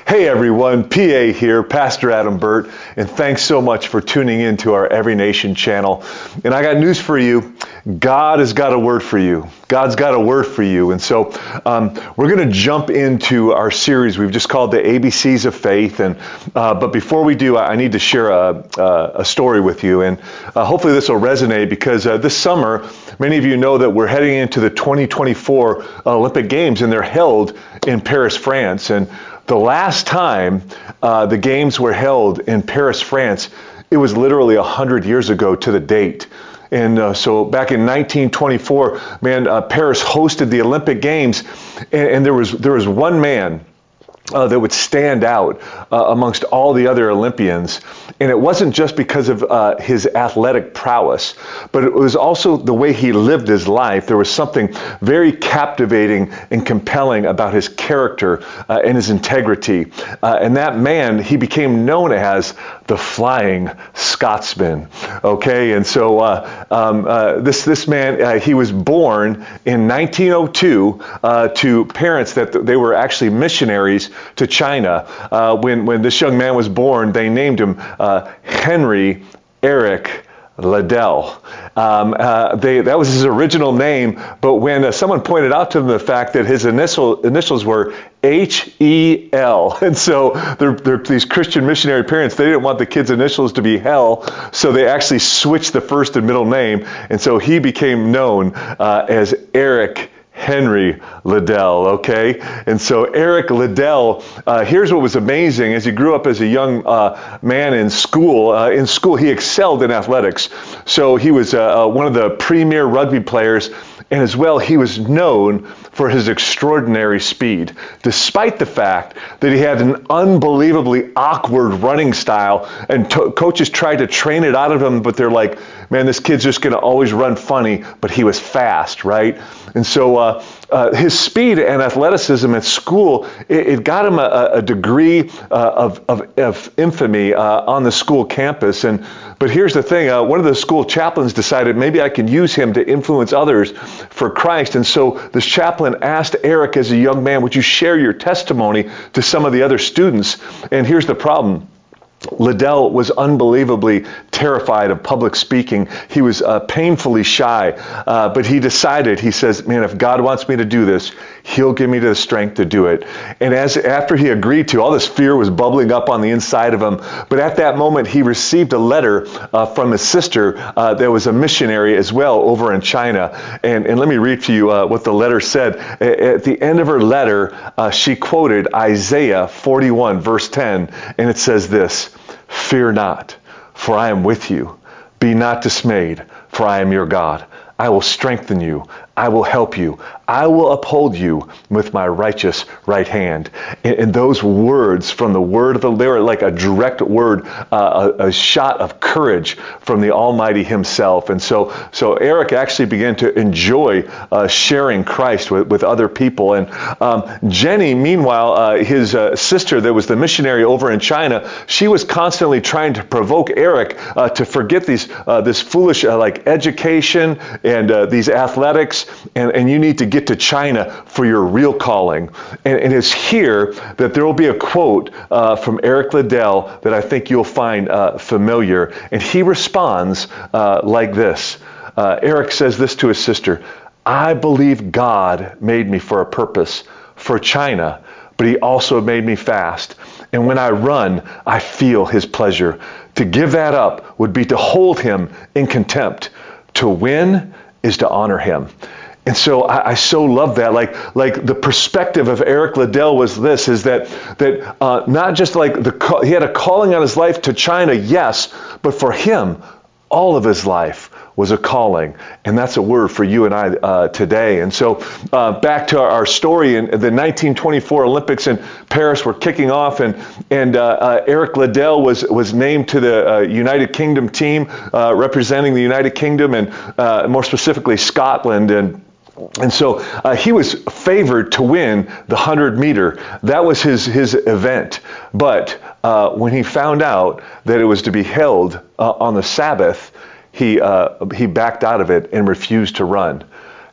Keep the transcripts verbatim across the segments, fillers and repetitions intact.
Hey everyone, P A here, Pastor Adam Burt, and thanks so much for tuning in to our Every Nation channel. And I got news for you. God has got a word for you. God's got a word for you. And so um, we're going to jump into our series we've just called the A B Cs of Faith. And uh, But before we do, I need to share a, a, a story with you. And uh, hopefully this will resonate because uh, this summer, many of you know that we're heading into the twenty twenty-four Olympic Games, and they're held in Paris, France. And the last time uh, the games were held in Paris, France, it was literally one hundred years ago to the date. And uh, so back in nineteen twenty-four, man, uh, Paris hosted the Olympic Games, and, and there was there was one man Uh, that would stand out uh, amongst all the other Olympians. And it wasn't just because of uh, his athletic prowess, but it was also the way he lived his life. There was something very captivating and compelling about his character uh, and his integrity. Uh, and that man, he became known as the Flying Scotsman. Okay, and so uh, um, uh, this this man, uh, he was born in nineteen oh two uh, to parents that th- they were actually missionaries to China. Uh, when, when this young man was born, they named him uh, Henry Eric Liddell. Um, uh, they, that was his original name, but when uh, someone pointed out to them the fact that his initial, initials were H E L, and so they're, they're, these Christian missionary parents, they didn't want the kid's initials to be Hell, so they actually switched the first and middle name, and so he became known uh, as Eric Henry Liddell, okay? And so Eric Liddell, uh, here's what was amazing. As he grew up as a young uh, man in school, uh, in school he excelled in athletics. So he was uh, uh, one of the premier rugby players, and as well he was known for his extraordinary speed, despite the fact that he had an unbelievably awkward running style, and to- coaches tried to train it out of him, but they're like, man, this kid's just going to always run funny, but he was fast, right? And so uh, uh, his speed and athleticism at school, it, it got him a, a degree uh, of, of, of infamy uh, on the school campus. And But here's the thing, uh, one of the school chaplains decided maybe I can use him to influence others for Christ. And so this chaplain asked Eric as a young man, would you share your testimony to some of the other students? And here's the problem. Liddell was unbelievably terrified of public speaking. He was uh, painfully shy, uh, but he decided, he says, man, if God wants me to do this, he'll give me the strength to do it. And as after he agreed to, all this fear was bubbling up on the inside of him. But at that moment, he received a letter uh, from his sister uh, that was a missionary as well over in China. And, and let me read to you uh, what the letter said. At the end of her letter, uh, she quoted Isaiah forty-one, verse ten, and it says this, "Fear not, for I am with you. Be not dismayed, for I am your God. I will strengthen you. I will help you. I will uphold you with my righteous right hand." And, and those words from the word of the Lord, like a direct word, uh, a, a shot of courage from the Almighty himself. And so, so Eric actually began to enjoy uh, sharing Christ with, with other people. And um, Jenny, meanwhile, uh, his uh, sister that was the missionary over in China, she was constantly trying to provoke Eric uh, to forget these uh, this foolish uh, like education and uh, these athletics, and, and you need to get to China for your real calling. And, and it's here that there will be a quote uh, from Eric Liddell that I think you'll find uh, familiar. And he responds uh, like this. Uh, Eric says this to his sister, "I believe God made me for a purpose, for China, but he also made me fast. And when I run, I feel his pleasure. To give that up would be to hold him in contempt. To win is to honor him." And so I, I so love that. Like, like the perspective of Eric Liddell was this: is that that uh, not just like the he had a calling on his life to China, yes, but for him, all of his life was a calling, and that's a word for you and I uh, today. And so uh, back to our, our story, in the nineteen twenty-four Olympics in Paris were kicking off, and and uh, uh, Eric Liddell was was named to the uh, United Kingdom team uh, representing the United Kingdom, and uh, more specifically Scotland. And And so uh, he was favored to win the one hundred meter. That was his, his event. But uh, when he found out that it was to be held uh, on the Sabbath, he uh, he backed out of it and refused to run.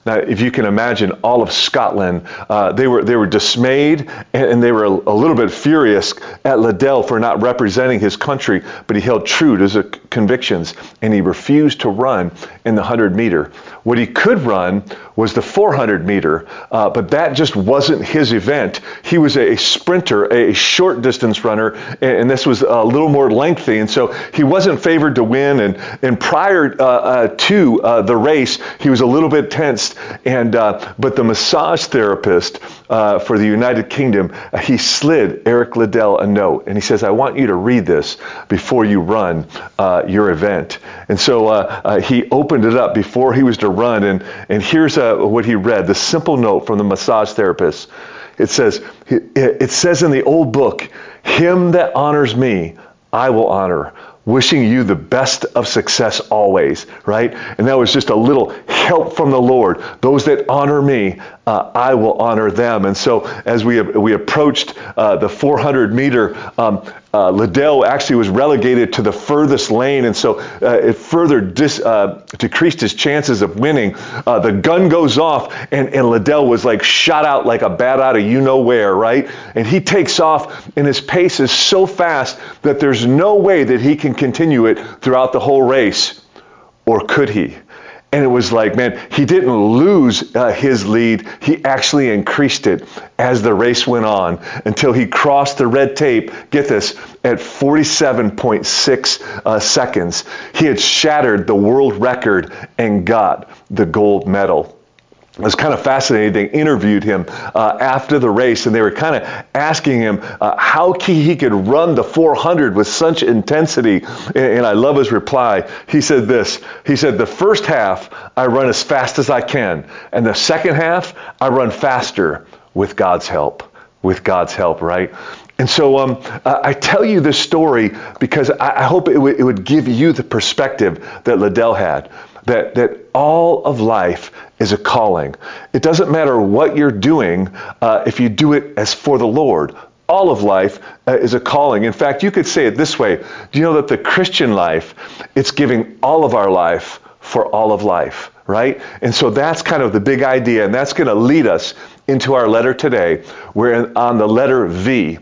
Now, if you can imagine, all of Scotland, uh, they were they were dismayed, and, and they were a, a little bit furious at Liddell for not representing his country, but he held true to his convictions, and he refused to run in the one hundred meter. What he could run was the four hundred meter, uh, but that just wasn't his event. He was a sprinter, a short distance runner, and, and this was a little more lengthy, and so he wasn't favored to win. And, and prior uh, uh, to uh, the race, he was a little bit tensed, and uh, but the massage therapist uh, for the United Kingdom, uh, he slid Eric Liddell a note, and he says, "I want you to read this before you run uh, your event." And so uh, uh, he opened it up before he was to run, and, and here's uh, what he read, the simple note from the massage therapist. It says, it says in the old book, "Him that honors me, I will honor. Wishing you the best of success always," right? And that was just a little help from the Lord. Those that honor me, uh, I will honor them. And so as we we approached uh, the four hundred meter, um, uh, Liddell actually was relegated to the furthest lane, and so uh, it further dis, uh, decreased his chances of winning. Uh, the gun goes off, and, and Liddell was like shot out like a bat out of you-know-where, right? And he takes off, and his pace is so fast that there's no way that he can continue it throughout the whole race. Or could he? And it was like, man, he didn't lose uh, his lead. He actually increased it as the race went on until he crossed the red tape, get this, at forty-seven point six uh, seconds. He had shattered the world record and got the gold medal. It was kind of fascinating. They interviewed him uh, after the race, and they were kind of asking him uh, how he, he could run the four hundred with such intensity. And, and I love his reply. He said this. He said, "The first half, I run as fast as I can. And the second half, I run faster with God's help." With God's help, right? And so um, I tell you this story because I, I hope it, w- it would give you the perspective that Liddell had. That, that all of life is a calling. It doesn't matter what you're doing uh, if you do it as for the Lord. All of life uh, is a calling. In fact, you could say it this way. Do you know that the Christian life, it's giving all of our life for all of life, right? And so that's kind of the big idea, and that's going to lead us into our letter today. We're on the letter V.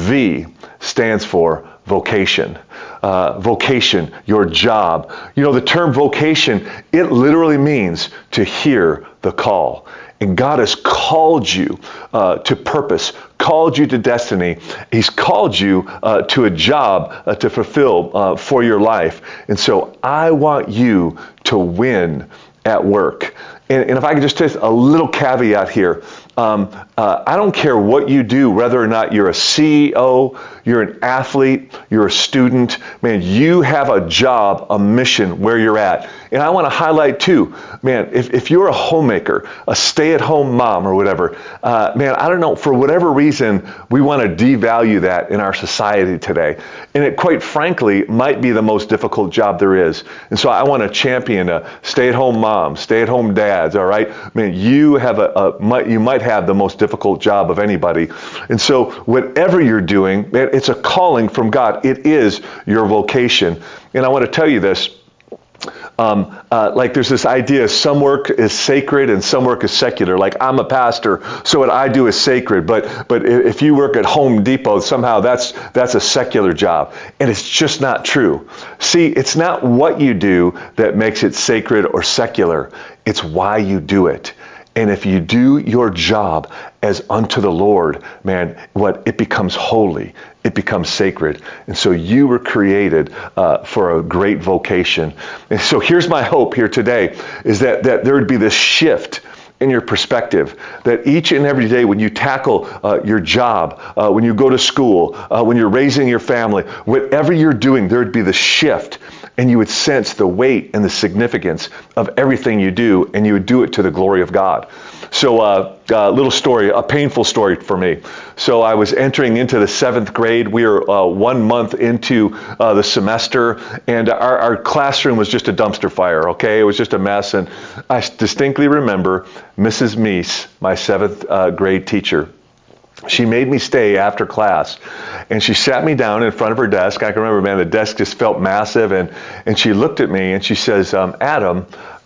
V stands for vocation. Uh, vocation, your job. You know, the term vocation, it literally means to hear the call. And God has called you uh, to purpose, called you to destiny. He's called you uh, to a job uh, to fulfill uh, for your life. And so I want you to win at work. And, and if I could just take a little caveat here, um, uh, I don't care what you do, whether or not you're a C E O, you're an athlete, you're a student, man, you have a job, a mission where you're at. And I want to highlight too, man, if, if you're a homemaker, a stay-at-home mom or whatever, uh, man, I don't know, for whatever reason, we want to devalue that in our society today. And it, quite frankly, might be the most difficult job there is. And so I want to champion a stay-at-home mom, stay-at-home dads, all right? Man, you have a, a might, you might have the most difficult job of anybody. And so whatever you're doing, man, it's a calling from God. It is your vocation. And I want to tell you this. Um, uh, like there's this idea, some work is sacred and some work is secular. Like I'm a pastor, so what I do is sacred. But but if you work at Home Depot, somehow that's that's a secular job. And it's just not true. See, it's not what you do that makes it sacred or secular. It's why you do it. And if you do your job as unto the Lord, man, what it becomes holy, it becomes sacred. And so you were created uh, for a great vocation. And so here's my hope here today, is that, that there would be this shift in your perspective, that each and every day when you tackle uh, your job, uh, when you go to school, uh, when you're raising your family, whatever you're doing, there would be the shift. And you would sense the weight and the significance of everything you do, and you would do it to the glory of God. So a uh, uh, little story, a painful story for me. So I was entering into the seventh grade. We were uh, one month into uh, the semester, and our, our classroom was just a dumpster fire, okay? It was just a mess. And I distinctly remember Missus Meese, my seventh uh, grade teacher. She made me stay after class, and she sat me down in front of her desk. I can remember, man, the desk just felt massive, and, and she looked at me and she says, um, Adam,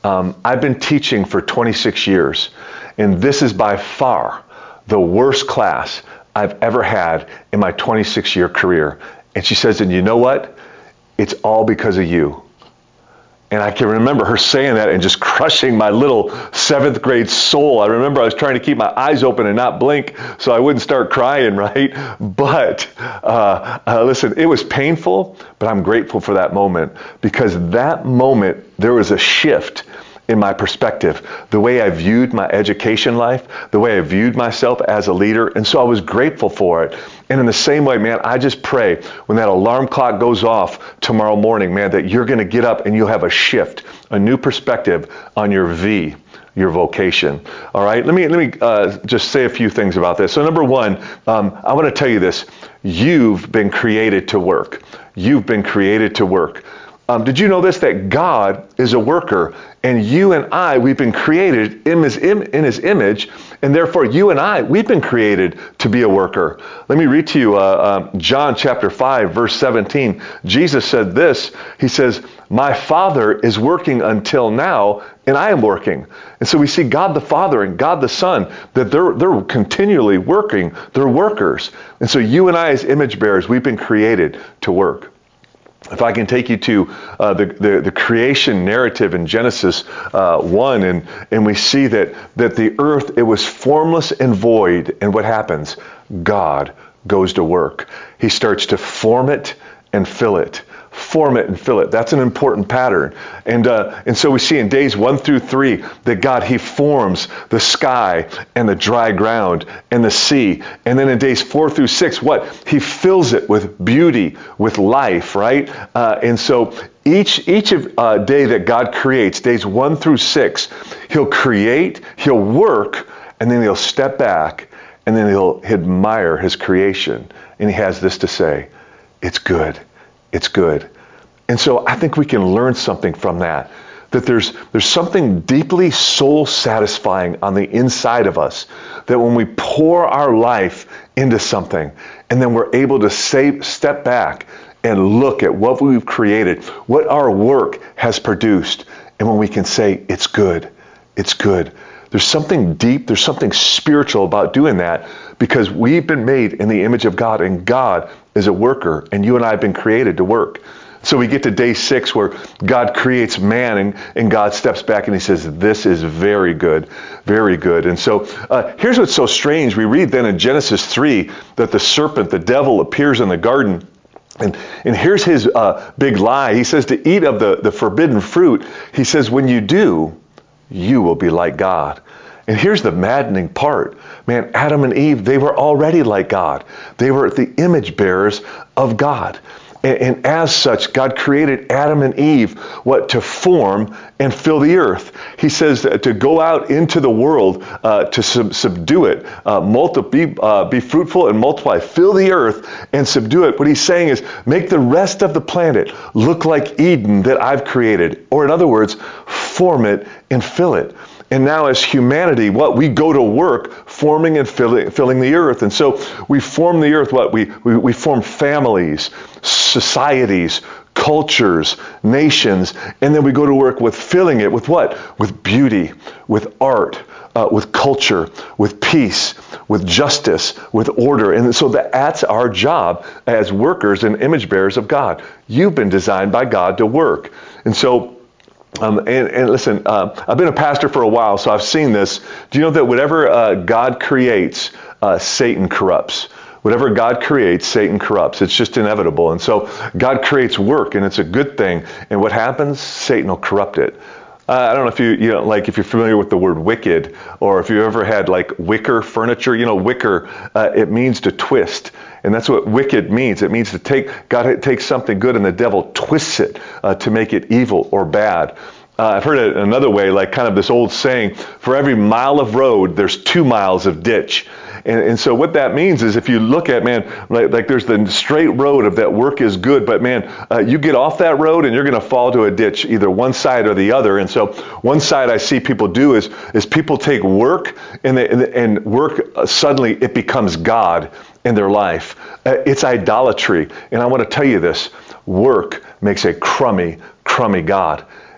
Um, I've been teaching for twenty-six years, and this is by far the worst class I've ever had in my twenty-six year career. And she says, and you know what? It's all because of you. And I can remember her saying that and just crushing my little seventh grade soul. I remember I was trying to keep my eyes open and not blink so I wouldn't start crying, right? But uh, uh, listen, it was painful, but I'm grateful for that moment, because that moment there was a shift in my perspective, the way I viewed my education life, the way I viewed myself as a leader. And so I was grateful for it. And in the same way, man, I just pray when that alarm clock goes off tomorrow morning, man, that you're going to get up and you'll have a shift, a new perspective on your V, your vocation. All right, let me let me uh, just say a few things about this. So number one, um, I want to tell you this. You've been created to work. You've been created to work. Um, did you know this, that God is a worker, and you and I, we've been created in his, im- in his image, and therefore you and I, we've been created to be a worker. Let me read to you uh, uh, John chapter five, verse seventeen. Jesus said this, he says, my Father is working until now, and I am working. And so we see God the Father and God the Son, that they're, they're continually working. They're workers. And so you and I as image bearers, we've been created to work. If I can take you to uh, the, the, the creation narrative in Genesis uh, one, and, and we see that, that the earth, it was formless and void, and what happens? God goes to work. He starts to form it and fill it. Form it and fill it. That's an important pattern. And uh, and so we see in days one through three that God, he forms the sky and the dry ground and the sea. And then in days four through six, what? He fills it with beauty, with life, right? Uh, and so each each of, uh, day that God creates, days one through six, he'll create, he'll work, and then he'll step back, and then he'll admire his creation. And he has this to say, it's good. It's good. And so I think we can learn something from that, that there's there's something deeply soul satisfying on the inside of us, that when we pour our life into something and then we're able to say, step back and look at what we've created, what our work has produced, and when we can say, it's good, it's good. There's something deep, there's something spiritual about doing that, because we've been made in the image of God, and God is a worker, and you and I have been created to work. So we get to day six where God creates man, and, and God steps back and he says, this is very good, very good. And so uh, here's what's so strange. We read then in Genesis three that the serpent, the devil, appears in the garden. And, and here's his uh, big lie. He says to eat of the, the forbidden fruit. He says, when you do, you will be like God. And here's the maddening part. Man, Adam and Eve, they were already like God. They were the image bearers of God. And, and as such, God created Adam and Eve, what, to form and fill the earth. He says that to go out into the world, uh, to sub- subdue it, uh, multi- be, uh, be fruitful and multiply, fill the earth and subdue it. What he's saying is, make the rest of the planet look like Eden that I've created. Or in other words, form it and fill it. And now as humanity, what, we go to work forming and filling, filling the earth. And so we form the earth, what, we, we, we form families, societies, cultures, nations, and then we go to work with filling it with what? With beauty, with art, uh, with culture, with peace, with justice, with order. And so that's our job as workers and image bearers of God. You've been designed by God to work. And so Um, and, and listen, uh, I've been a pastor for a while, so I've seen this. Do you know that whatever uh, God creates, uh, Satan corrupts? Whatever God creates, Satan corrupts. It's just inevitable. And so God creates work, and it's a good thing. And what happens? Satan will corrupt it. Uh, I don't know if you, you know, like if you're familiar with the word wicked, or if you ever had like wicker furniture. You know, wicker, uh, it means to twist. And that's what wicked means. It means to take, God takes something good and the devil twists it uh, to make it evil or bad. Uh, I've heard it another way, like kind of this old saying, for every mile of road, there's two miles of ditch. And, and so what that means is if you look at, man, like, like there's the straight road of that work is good, but man, uh, you get off that road and you're going to fall to a ditch, either one side or the other. And so one side I see people do is, is people take work and, they, and, and work, uh, suddenly it becomes God in their life. Uh, it's idolatry. And I want to tell you this, work makes a crummy, crummy God.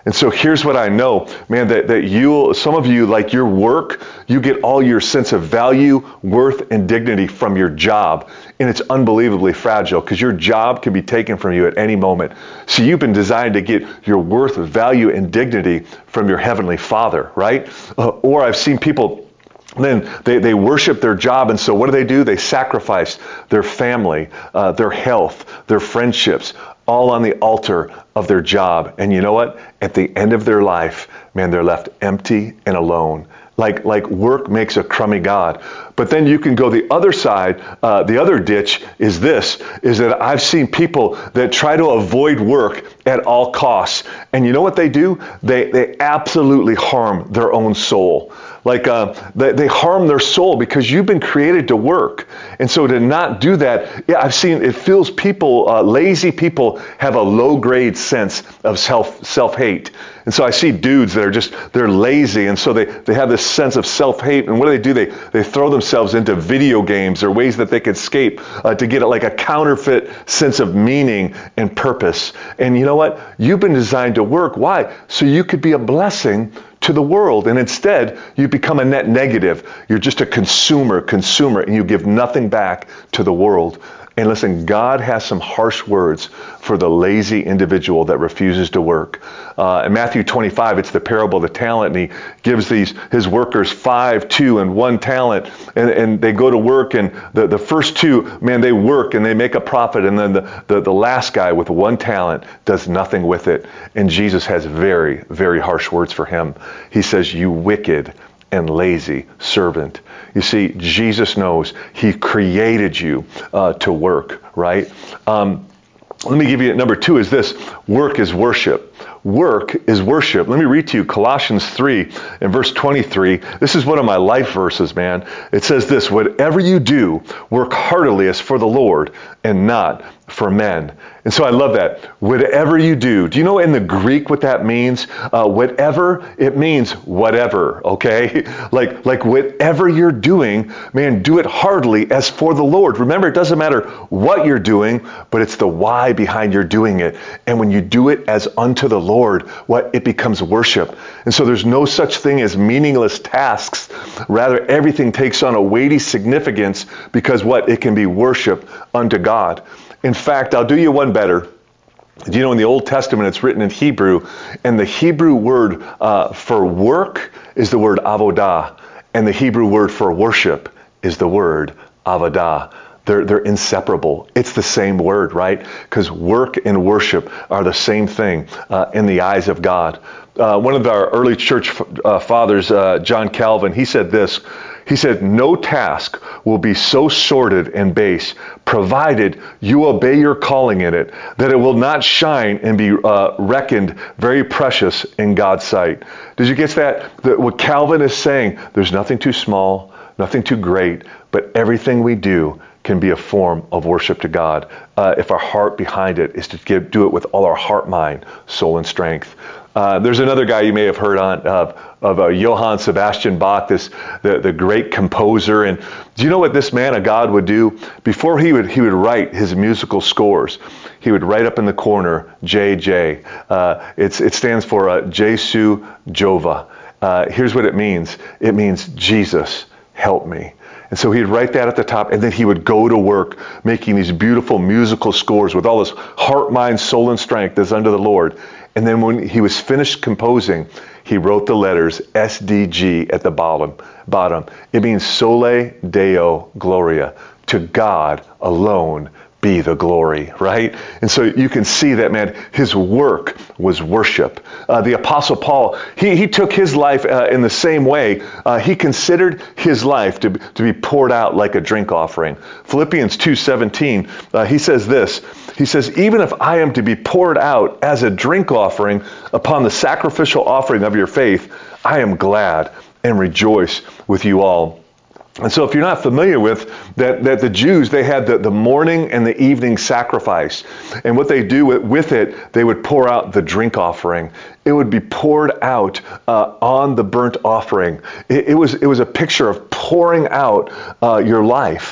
And so here's what I know, man, that, that you, some of you, like your work, you get all your sense of value, worth, and dignity from your job. And it's unbelievably fragile because your job can be taken from you at any moment. So you've been designed to get your worth, value, and dignity from your Heavenly Father, right? Uh, or I've seen people, then they, they worship their job, and so what do they do? They sacrifice their family, uh, their health, their friendships, all on the altar of their job. And you know what? At the end of their life, man, they're left empty and alone. Like, like work makes a crummy God. But then you can go the other side. Uh, the other ditch is this, is that I've seen people that try to avoid work at all costs. And you know what they do? They, they absolutely harm their own soul. Like uh, they, they harm their soul because you've been created to work. And so to not do that, yeah, I've seen it feels people, uh, lazy people have a low grade sense of self, self-hate. And so I see dudes that are just, they're lazy. And so they, they have this sense of self-hate. And what do they do? They, they throw themselves into video games or ways that they can escape uh, to get like a counterfeit sense of meaning and purpose. And you know what? You've been designed to work. Why? So you could be a blessing to the world. And instead, you become a net negative. You're just a consumer, consumer, and you give nothing back to the world. And listen, God has some harsh words for the lazy individual that refuses to work. Uh, in Matthew twenty-five, it's the parable of the talent, and he gives these his workers five, two, and one talent, and, and they go to work, and the, the first two, man, they work and they make a profit, and then the, the, the last guy with one talent does nothing with it. And Jesus has very, very harsh words for him. He says, "You wicked and lazy servant." You see, Jesus knows he created you uh, to work, right? Um, let me give you, number two is this, work is worship. Work is worship. Let me read to you Colossians three and verse twenty-three. This is one of my life verses, man. It says this, "Whatever you do, work heartily as for the Lord and not for men." And so I love that. Whatever you do. Do you know in the Greek what that means? Uh, whatever, it means whatever, okay? Like, like whatever you're doing, man, do it heartily as for the Lord. Remember, it doesn't matter what you're doing, but it's the why behind your doing it. And when you do it as unto the Lord, what it becomes worship. And so there's no such thing as meaningless tasks. Rather, everything takes on a weighty significance because what? It can be worship unto God. In fact, I'll do you one better. Do you know in the Old Testament it's written in Hebrew, and the Hebrew word uh, for work is the word avodah, and the Hebrew word for worship is the word avodah. They're, they're inseparable. It's the same word, right? Because work and worship are the same thing uh, in the eyes of God. Uh, one of our early church uh, fathers, uh, John Calvin, he said this. He said, "No task will be so sordid and base, provided you obey your calling in it, that it will not shine and be uh, reckoned very precious in God's sight." Did you get that? That what Calvin is saying, there's nothing too small, nothing too great, but everything we do can be a form of worship to God uh, if our heart behind it is to give, do it with all our heart, mind, soul, and strength. Uh, there's another guy you may have heard on uh, of uh, Johann Sebastian Bach, this the, the great composer. And do you know what this man of God would do? Before he would he would write his musical scores, he would write up in the corner J J. Uh, it's it stands for uh, Jesu Jova. Uh, here's what it means. It means Jesus, help me. And so he'd write that at the top, and then he would go to work making these beautiful musical scores with all this heart, mind, soul, and strength that's unto the Lord. And then when he was finished composing, he wrote the letters S D G at the bottom. Bottom. It means Sole Deo Gloria. To God alone be the glory, right? And so you can see that, man, his work was worship. Uh, the Apostle Paul, he, he took his life uh, in the same way. Uh, he considered his life to, to be poured out like a drink offering. Philippians two seventeen, uh, he says this. He says, "Even if I am to be poured out as a drink offering upon the sacrificial offering of your faith, I am glad and rejoice with you all." And so if you're not familiar with that, that the Jews, they had the, the morning and the evening sacrifice. And what they do with, with it, they would pour out the drink offering. It would be poured out uh, on the burnt offering. It, it was it was a picture of pouring out uh, your life.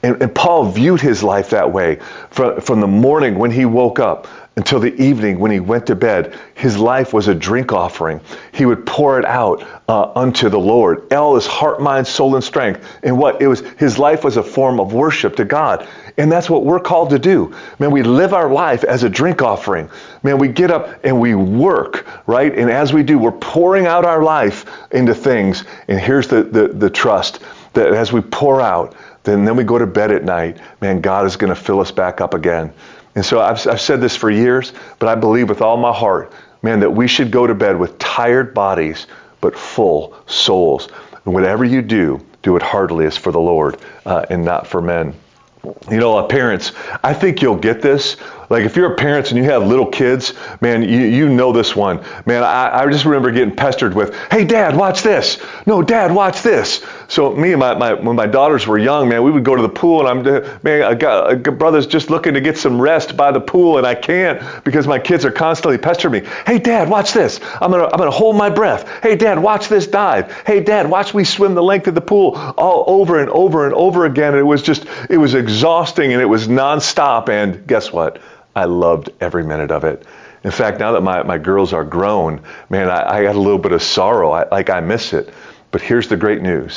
And, and Paul viewed his life that way. From, from the morning when he woke up until the evening when he went to bed, his life was a drink offering. He would pour it out uh, unto the Lord. All his heart, mind, soul, and strength. And what it was, his life was a form of worship to God. And that's what we're called to do. Man, we live our life as a drink offering. Man, we get up and we work, right? And as we do, we're pouring out our life into things. And here's the, the, the trust that as we pour out, then, then we go to bed at night, man, God is going to fill us back up again. And so I've, I've said this for years, but I believe with all my heart, man, that we should go to bed with tired bodies, but full souls. And whatever you do, do it heartily as for the Lord uh, and not for men. You know, uh, parents, I think you'll get this. Like if you're a parent and you have little kids, man, you, you know this one. Man, I, I just remember getting pestered with, hey, Dad, watch this. No, Dad, watch this. So me and my, my when my daughters were young, man, we would go to the pool, and I'm, man, I got, I got brother's just looking to get some rest by the pool, and I can't because my kids are constantly pestering me. Hey, Dad, watch this. I'm gonna I'm gonna hold my breath. Hey, Dad, watch this dive. Hey, Dad, watch me swim the length of the pool all over and over and over again. And it was just it was exhausting, and it was nonstop. And guess what? I loved every minute of it. In fact, now that my, my girls are grown, man, I, I got a little bit of sorrow. I, like I miss it. But here's the great news.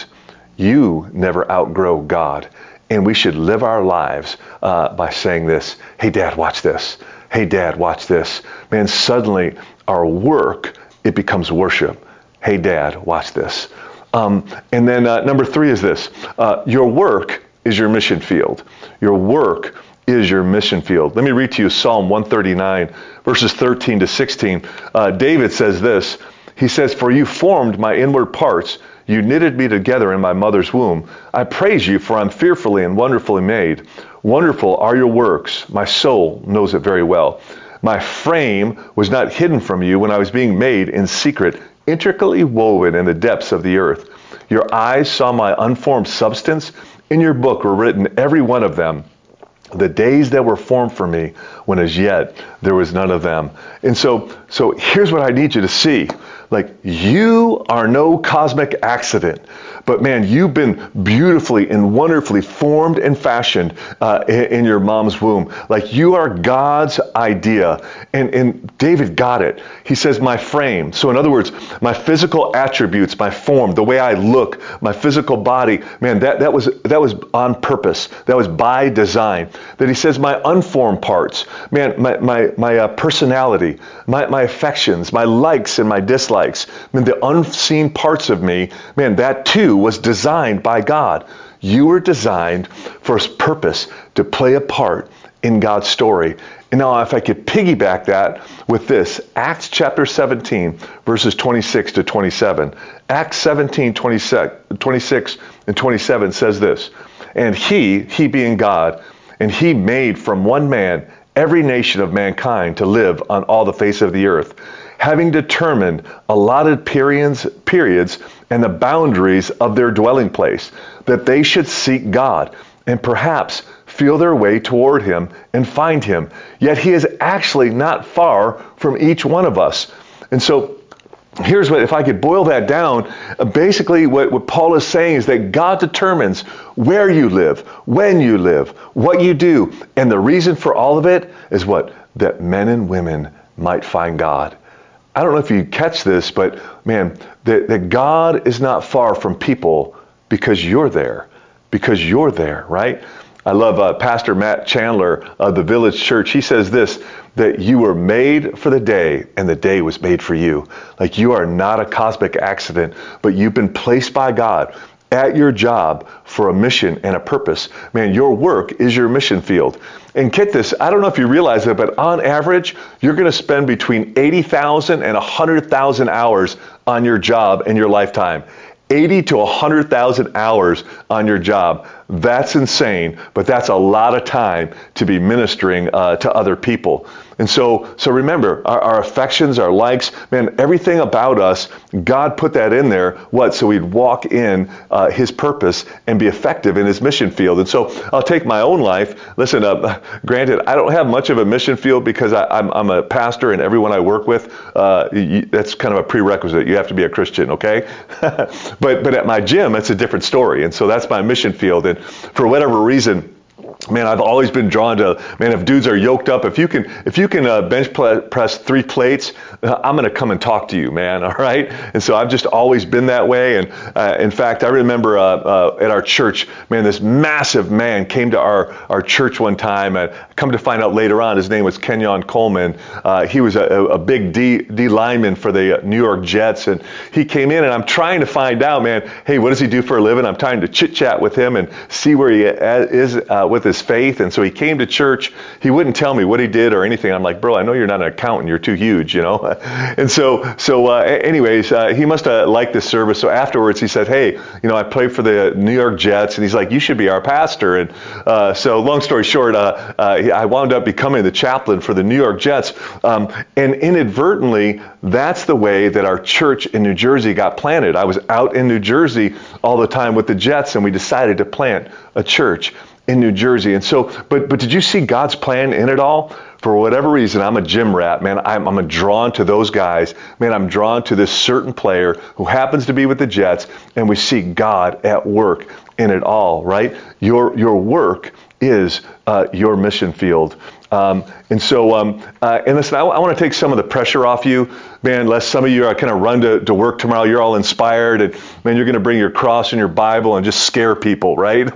You never outgrow God. And we should live our lives uh, by saying this. Hey, Dad, watch this. Hey, Dad, watch this. Man, suddenly our work, it becomes worship. Hey, Dad, watch this. Um, and then uh, number three is this. Uh, your work is your mission field. Your work is your mission field. Let me read to you Psalm one thirty-nine, verses thirteen to sixteen. Uh, David says this. He says, for you formed my inward parts. You knitted me together in my mother's womb. I praise you, for I'm fearfully and wonderfully made. Wonderful are your works. My soul knows it very well. My frame was not hidden from you when I was being made in secret, intricately woven in the depths of the earth. Your eyes saw my unformed substance. In your book were written, every one of them, the days that were formed for me, when as yet there was none of them. And so, so here's what I need you to see. Like, you are no cosmic accident, but man, you've been beautifully and wonderfully formed and fashioned uh, in, in your mom's womb. Like, you are God's idea. And, and David got it. He says, my frame. So in other words, my physical attributes, my form, the way I look, my physical body, man, that, that was that was on purpose. That was by design. That he says, my unformed parts, man, my my, my uh, personality, my, my affections, my likes and my dislikes, I mean, the unseen parts of me, man, that too was designed by God. You were designed for a purpose, to play a part in God's story. And now if I could piggyback that with this, Acts chapter seventeen, verses twenty-six to twenty-seven. Acts seventeen, twenty-six and twenty-seven says this, and he, he being God, and he made from one man every nation of mankind to live on all the face of the earth, having determined allotted periods, periods and the boundaries of their dwelling place, that they should seek God and perhaps feel their way toward him and find him. Yet he is actually not far from each one of us. And so here's what, if I could boil that down, basically what, what Paul is saying is that God determines where you live, when you live, what you do. And the reason for all of it is what? That men and women might find God. I don't know if you catch this, but man, that, that God is not far from people because you're there, because you're there, right? I love uh, Pastor Matt Chandler of the Village Church. He says this, that you were made for the day and the day was made for you. Like, you are not a cosmic accident, but you've been placed by God at your job for a mission and a purpose. Man, your work is your mission field. And get this, I don't know if you realize it, but on average, you're going to spend between eighty thousand and one hundred thousand hours on your job in your lifetime. eighty to one hundred thousand hours on your job. That's insane, but that's a lot of time to be ministering uh, to other people. And so, so remember, our, our affections, our likes, man, everything about us, God put that in there. What? So we'd walk in uh, his purpose and be effective in his mission field. And so I'll take my own life. Listen, uh, granted, I don't have much of a mission field because I, I'm, I'm a pastor, and everyone I work with, uh, you, that's kind of a prerequisite. You have to be a Christian, okay? but but at my gym, it's a different story. And so that's my mission field. And And for whatever reason, man, I've always been drawn to, man, if dudes are yoked up, if you can if you can uh, bench press three plates, uh, I'm going to come and talk to you, man, all right? And so I've just always been that way. And uh, in fact, I remember uh, uh, at our church, man, this massive man came to our, our church one time. And come to find out later on, his name was Kenyon Coleman. Uh, he was a, a big D, D lineman for the New York Jets. And he came in, and I'm trying to find out, man, hey, what does he do for a living? I'm trying to chit-chat with him and see where he is uh, with his faith. And so he came to church. He wouldn't tell me what he did or anything. I'm like, bro, I know you're not an accountant. You're too huge, you know? And so, so uh, anyways, uh, he must have liked this service. So afterwards he said, hey, you know, I played for the New York Jets. And he's like, you should be our pastor. And uh, so long story short, uh, uh, I wound up becoming the chaplain for the New York Jets. Um, and inadvertently, that's the way that our church in New Jersey got planted. I was out in New Jersey all the time with the Jets, and we decided to plant a church in New Jersey. And so, but but did you see God's plan in it all? For whatever reason, I'm a gym rat, man. I'm, I'm drawn to those guys. Man, I'm drawn to this certain player who happens to be with the Jets, and we see God at work in it all, right? Your your work is uh, your mission field. Um, and so, um, uh, and listen, I, I want to take some of the pressure off you, man, lest some of you are kind of run to, to work tomorrow. You're all inspired, and man, you're going to bring your cross and your Bible and just scare people, right?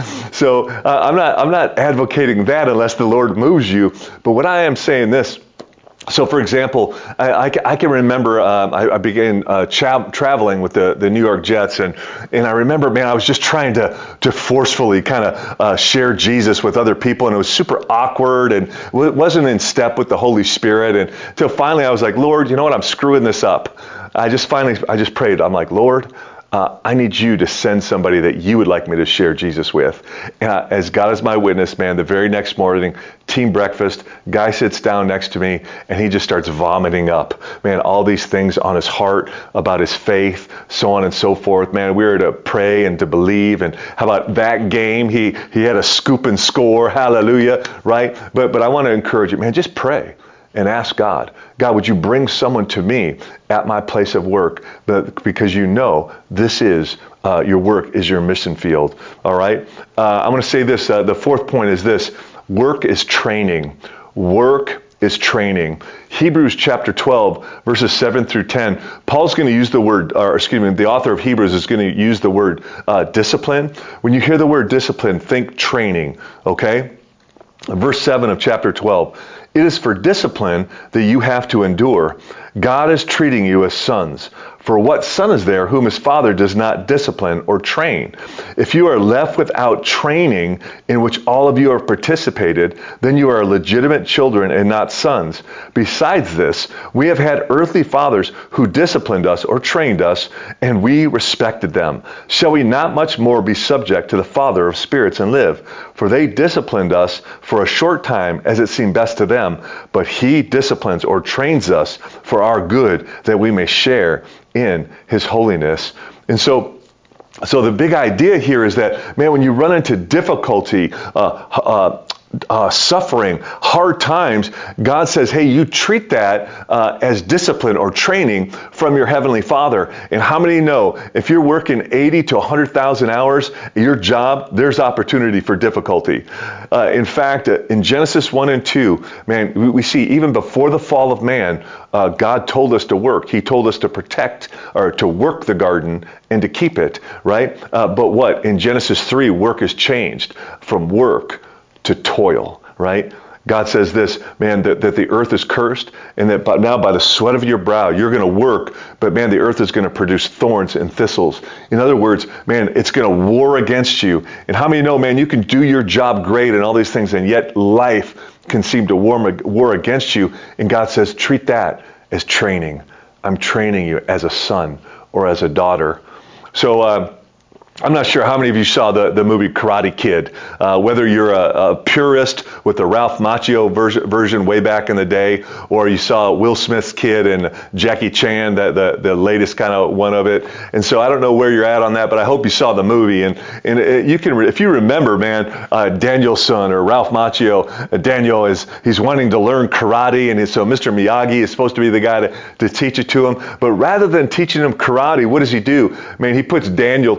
so uh, I'm not, I'm not advocating that unless the Lord moves you. But what I am saying this. So, for example, I, I, I can remember um, I, I began uh, tra- traveling with the, the New York Jets, and, and I remember, man, I was just trying to, to forcefully kind of uh, share Jesus with other people, and it was super awkward, and it wasn't in step with the Holy Spirit. And until finally I was like, Lord, you know what, I'm screwing this up. I just finally, I just prayed. I'm like, Lord, Uh, I need you to send somebody that you would like me to share Jesus with. Uh, as God is my witness, man, the very next morning, team breakfast, guy sits down next to me, and he just starts vomiting up, man, all these things on his heart about his faith, so on and so forth. Man, we were to pray and to believe. And how about that game? He he had a scoop and score, hallelujah, right? But but I want to encourage you, man, just pray. And ask God, God, would you bring someone to me at my place of work? Because you know this is, uh, your work is your mission field, all right? Uh, I'm going to say this, uh, the fourth point is this, work is training. Work is training. Hebrews chapter twelve, verses seven through ten, Paul's going to use the word, or excuse me, the author of Hebrews is going to use the word uh, discipline. When you hear the word discipline, think training, okay? Verse seven of chapter twelve, it is for discipline that you have to endure. God is treating you as sons. For what son is there whom his father does not discipline or train? If you are left without training in which all of you have participated, then you are legitimate children and not sons. Besides this, we have had earthly fathers who disciplined us or trained us, and we respected them. Shall we not much more be subject to the Father of spirits and live? For they disciplined us for a short time as it seemed best to them, but he disciplines or trains us for our good, that we may share in his holiness. And so, so the big idea here is that, man, when you run into difficulty, uh, uh, Uh, suffering, hard times, God says, hey, you treat that uh, as discipline or training from your Heavenly Father. And how many know if you're working eighty to one hundred thousand hours, your job, there's opportunity for difficulty. Uh, in fact, uh, in Genesis one and two, man, we, we see even before the fall of man, uh, God told us to work. He told us to protect or to work the garden and to keep it, right? Uh, but what? In Genesis three, work is changed from work to toil, right? God says this, man, that, that the earth is cursed, and that by, now by the sweat of your brow, you're going to work, but man, the earth is going to produce thorns and thistles. In other words, man, it's going to war against you. And how many know, man, you can do your job great and all these things, and yet life can seem to war, war against you. And God says, treat that as training. I'm training you as a son or as a daughter. So, uh, I'm not sure how many of you saw the, the movie Karate Kid. Uh, whether you're a, a purist with the Ralph Macchio version, version way back in the day, or you saw Will Smith's kid and Jackie Chan, the, the, the latest kind of one of it. And so I don't know where you're at on that, but I hope you saw the movie. And, and it, you can, if you remember, man, uh, Daniel's son, or Ralph Macchio, uh, Daniel, is he's wanting to learn karate, and so Mister Miyagi is supposed to be the guy to, to teach it to him. But rather than teaching him karate, what does he do? Man, he puts Daniel to work.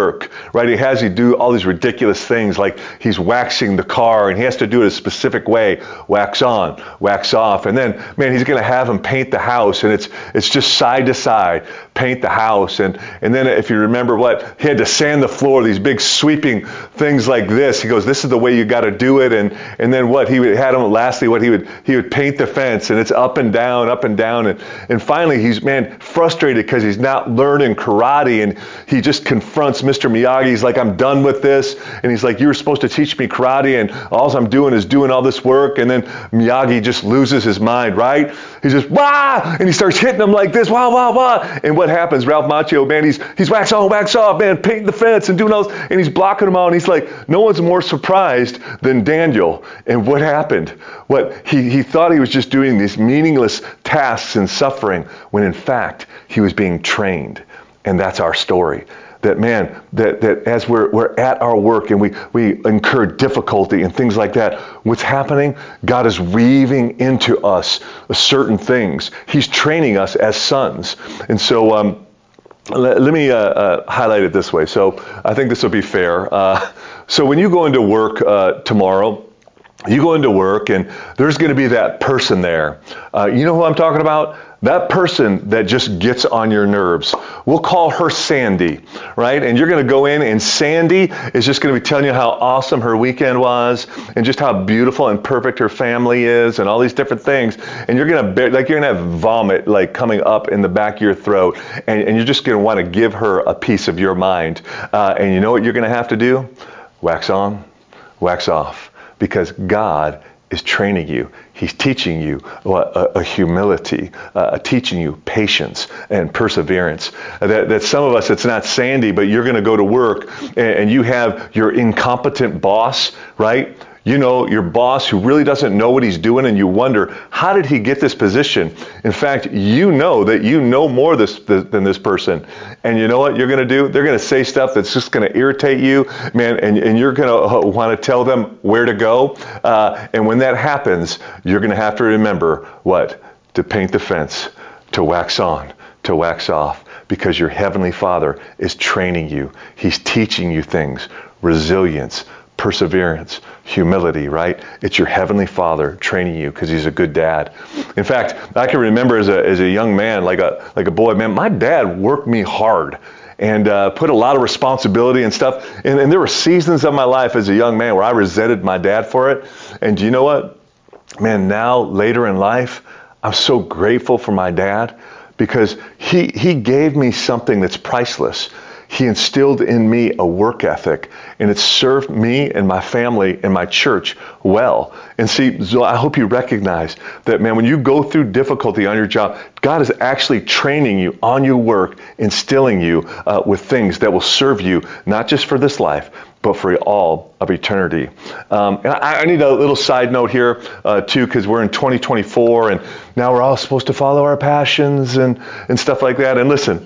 work, right? He has you do all these ridiculous things, like he's waxing the car, and he has to do it a specific way, wax on, wax off. And then, man, he's going to have him paint the house, and it's it's just side to side, paint the house. And, and then if you remember what, he had to sand the floor, these big sweeping things like this. He goes, this is the way you got to do it. And and then what, he would, had him, lastly, what he would, he would paint the fence, and it's up and down, up and down. And, and finally, he's, man, frustrated because he's not learning karate, and he just confronts Mister Miyagi. He's like, I'm done with this. And he's like, you were supposed to teach me karate, and all I'm doing is doing all this work. And then Miyagi just loses his mind, right? He just, wah! And he starts hitting him like this, wah, wah, wah. And what happens? Ralph Macchio, man, he's he's wax on, wax off, man, painting the fence and doing all this, and he's blocking them all. And he's like, no one's more surprised than Daniel. And what happened? What he, he thought he was just doing these meaningless tasks and suffering, when in fact, he was being trained. And that's our story. That, man, that, that as we're, we're at our work and we, we incur difficulty and things like that, what's happening? God is weaving into us certain things. He's training us as sons. And so um, let, let me uh, uh, highlight it this way. So I think this will be fair. Uh, so when you go into work uh, tomorrow, you go into work and there's going to be that person there. Uh, you know who I'm talking about? That person that just gets on your nerves. We'll call her Sandy, right? And you're going to go in, and Sandy is just going to be telling you how awesome her weekend was, and just how beautiful and perfect her family is, and all these different things. And you're going to, like, you're going to have vomit, like, coming up in the back of your throat, and, and you're just going to want to give her a piece of your mind. Uh, and you know what you're going to have to do? Wax on, wax off, because God is training you. He's teaching you a, a humility, uh, teaching you patience and perseverance. That, that some of us, it's not Sandy, but you're going to go to work and, and you have your incompetent boss, right? You know, your boss who really doesn't know what he's doing, and you wonder, how did he get this position? In fact, you know that you know more this, than this person. And you know what you're going to do? They're going to say stuff that's just going to irritate you, man, and, and you're going to want to tell them where to go. Uh, and when that happens, you're going to have to remember what? To paint the fence, to wax on, to wax off, because your Heavenly Father is training you. He's teaching you things, resilience, perseverance, humility, right? It's your Heavenly Father training you because He's a good dad. In fact, I can remember as a as a young man, like a like a boy, man, my dad worked me hard and uh, put a lot of responsibility and stuff. And, and there were seasons of my life as a young man where I resented my dad for it. And do you know what? Man, now later in life, I'm so grateful for my dad because he he gave me something that's priceless. He instilled in me a work ethic, and it served me and my family and my church well. And see, so I hope you recognize that, man, when you go through difficulty on your job, God is actually training you on your work, instilling you uh, with things that will serve you, not just for this life, but for all of eternity. Um, and I, I need a little side note here, uh, too, because we're in twenty twenty-four, and now we're all supposed to follow our passions and, and stuff like that. And listen,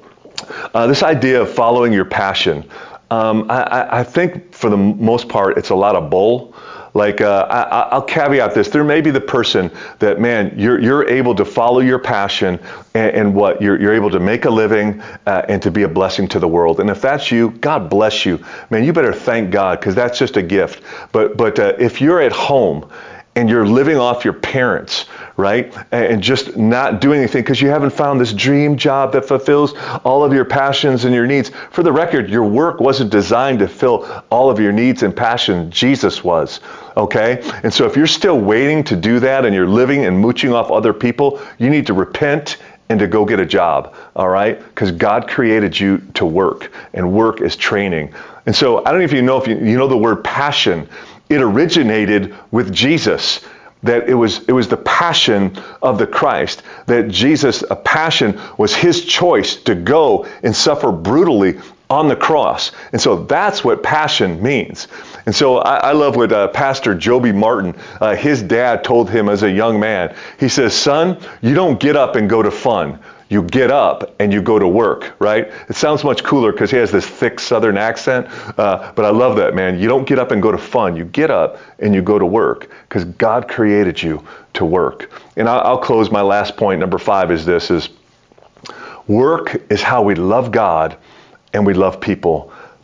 Uh, this idea of following your passion, um, I, I think for the most part, it's a lot of bull. Like, uh, I, I'll caveat this. There may be the person that, man, you're you're able to follow your passion and, and what? You're, you're able to make a living uh, and to be a blessing to the world. And if that's you, God bless you. Man, you better thank God because that's just a gift. But, but uh, if you're at home and you're living off your parents, right? And just not doing anything because you haven't found this dream job that fulfills all of your passions and your needs. For the record, your work wasn't designed to fill all of your needs and passion. Jesus was, okay? And so if you're still waiting to do that and you're living and mooching off other people, you need to repent and to go get a job, all right? Because God created you to work, and work is training. And so I don't know if you know if you, you know the word passion. It originated with Jesus, that it was it was the passion of the Christ, that Jesus, a passion was his choice to go and suffer brutally on the cross. And so that's what passion means. And so I, I love what uh, Pastor Joby Martin, uh, his dad told him as a young man. He says, son, you don't get up and go to fun. You get up and you go to work, right? It sounds much cooler because he has this thick Southern accent, uh, but I love that, man. You don't get up and go to fun. You get up and you go to work because God created you to work. And I'll, I'll close my last point. Number five is this, is work is how we love God and we love people.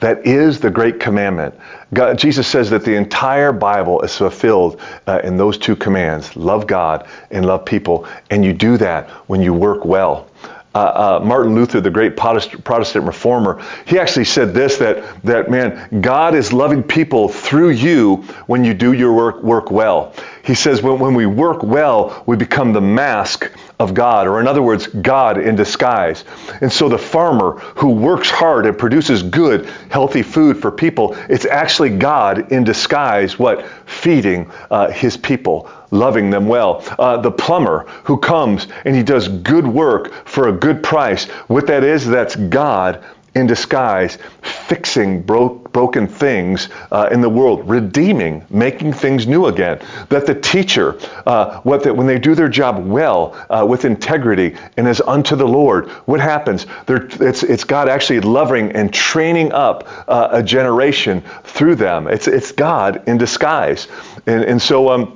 that is the great commandment. God, Jesus says that the entire Bible is fulfilled uh, in those two commands, love God and love people. And you do that when you work well. Uh, uh, Martin Luther, the great Protestant, Protestant reformer, he actually said this, that, that, man, God is loving people through you when you do your work, work well. He says when, when we work well, we become the mask of God, or in other words, God in disguise. And so the farmer who works hard and produces good, healthy food for people, it's actually God in disguise, what? Feeding uh, his people, loving them well. Uh, the plumber who comes and he does good work for a good price. What that is, that's God in disguise, fixing broke, broken things uh, in the world, redeeming, making things new again. That the teacher, uh, what the, when they do their job well, uh, with integrity and as unto the Lord, what happens? They're, it's, it's God actually loving and training up uh, a generation through them. It's, it's God in disguise. And, and so um,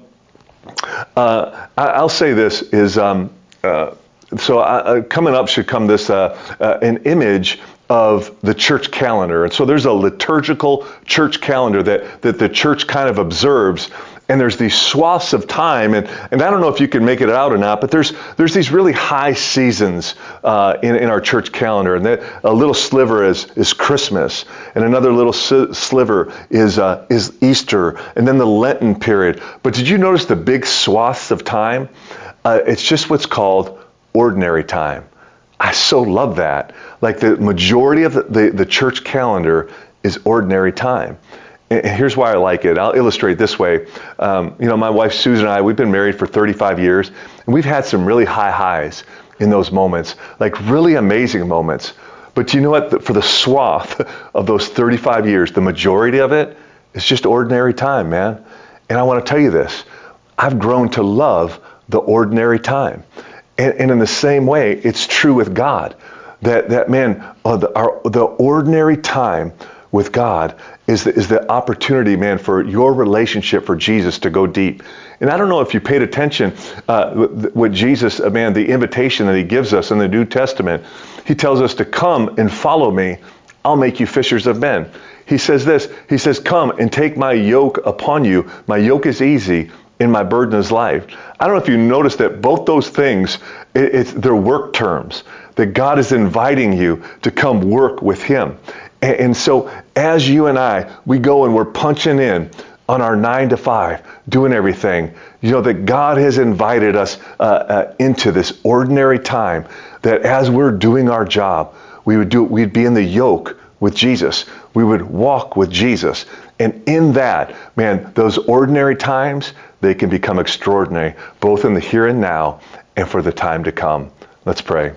uh, I, I'll say this is, um, uh, so uh, coming up should come this, uh, uh, an image of the church calendar. And so there's a liturgical church calendar that, that the church kind of observes. And there's these swaths of time, and, and I don't know if you can make it out or not, but there's there's these really high seasons uh, in, in our church calendar. And that, a little sliver is, is Christmas, and another little si- sliver is uh, is Easter, and then the Lenten period. But did you notice the big swaths of time? Uh, it's just what's called ordinary time. I so love that. Like the majority of the, the, the church calendar is ordinary time. And here's why I like it. I'll illustrate this way. Um, you know, my wife Susan and I, we've been married for thirty-five years, and we've had some really high highs in those moments, like really amazing moments. But you know what? For the swath of those thirty-five years, the majority of it is just ordinary time, man. And I want to tell you this. I've grown to love the ordinary time. And, and in the same way, it's true with God. That, that man, uh, the, our, the ordinary time with God is the, is the opportunity, man, for your relationship for Jesus to go deep. And I don't know if you paid attention, uh, what Jesus, uh, man, the invitation that he gives us in the New Testament. He tells us to come and follow me. I'll make you fishers of men. He says this, he says, come and take my yoke upon you. My yoke is easy and my burden is light. I don't know if you noticed that both those things, it, it's, they're work terms. That God is inviting you to come work with him. And, and so as you and I, we go and we're punching in on our nine to five, doing everything, you know, that God has invited us uh, uh, into this ordinary time, that as we're doing our job, we would do, we'd be in the yoke with Jesus. We would walk with Jesus. And in that, man, those ordinary times, they can become extraordinary, both in the here and now and for the time to come. Let's pray.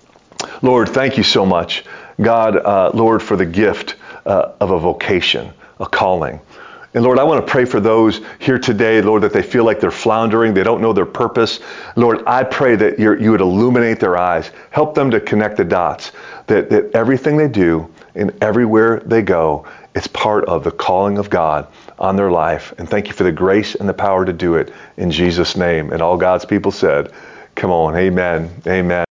Lord, thank you so much, God, uh, Lord, for the gift uh, of a vocation, a calling. And Lord, I want to pray for those here today, Lord, that they feel like they're floundering, they don't know their purpose. Lord, I pray that you're, you would illuminate their eyes, help them to connect the dots, that, that everything they do and everywhere they go, it's part of the calling of God on their life. And thank you for the grace and the power to do it in Jesus' name. And all God's people said, come on, amen, amen.